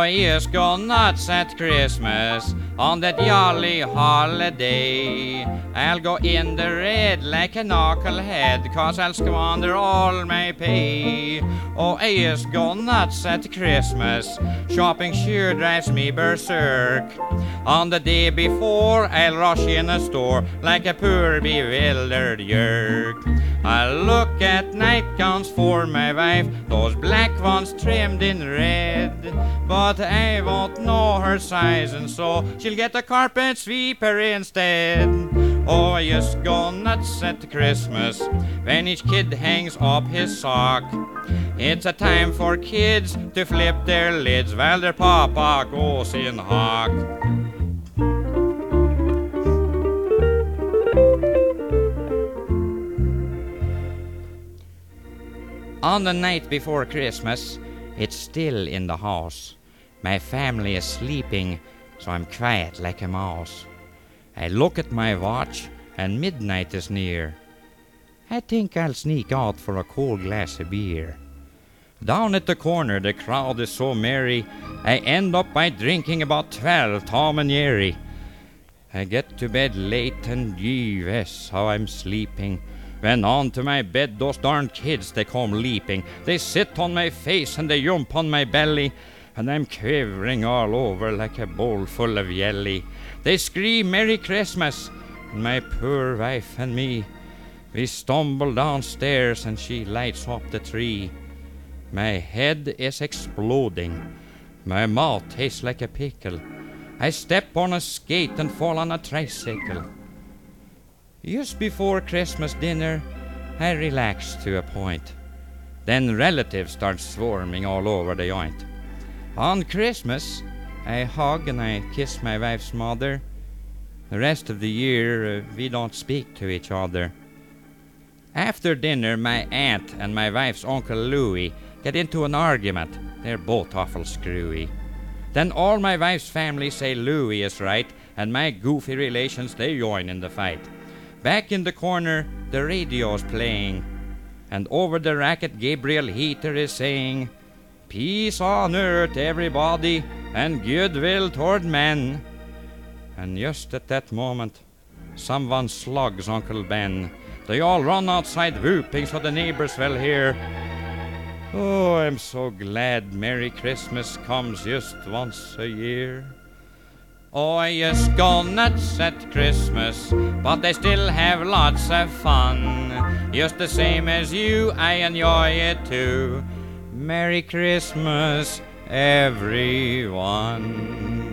I just go nuts at Christmas on that jolly holiday. I'll go in the red like a knucklehead, 'cause I'll squander all my pay. Oh, I just go nuts at Christmas, shopping sure drives me berserk. On the day before, I'll rush in a store like a poor bewildered yerk. I'll look at nightgowns for my wife, those black ones trimmed in red. But I won't know her size, and so she'll get a carpet sweeper instead. Oh, I just go nuts at Christmas when each kid hangs up his sock. It's a time for kids to flip their lids while their papa goes in hock. On the night before Christmas, it's still in the house. My family is sleeping, so I'm quiet like a mouse. I look at my watch, and midnight is near. I think I'll sneak out for a cold glass of beer. Down at the corner, the crowd is so merry, I end up by drinking about 12 Tom and Jerry. I get to bed late, and gee whiz, how I'm sleeping. When onto my bed those darn kids they come leaping. They sit on my face and they jump on my belly, and I'm quivering all over like a bowl full of jelly. They scream Merry Christmas, and my poor wife and me, we stumble downstairs and she lights up the tree. My head is exploding, my mouth tastes like a pickle. I step on a skate and fall on a tricycle. Just before Christmas dinner, I relax to a point. Then relatives start swarming all over the joint. On Christmas, I hug and I kiss my wife's mother. The rest of the year, we don't speak to each other. After dinner, my aunt and my wife's Uncle Louie get into an argument. They're both awful screwy. Then all my wife's family say Louie is right, and my goofy relations, they join in the fight. Back in the corner, the radio's playing, and over the racket Gabriel Heater is saying, "Peace on earth, everybody, and goodwill toward men." And just at that moment, someone slugs Uncle Ben. They all run outside whooping so the neighbors will hear. Oh, I'm so glad Merry Christmas comes just once a year. Oh, I just go nuts at Christmas, but I still have lots of fun. Just the same as you, I enjoy it too. Merry Christmas, everyone.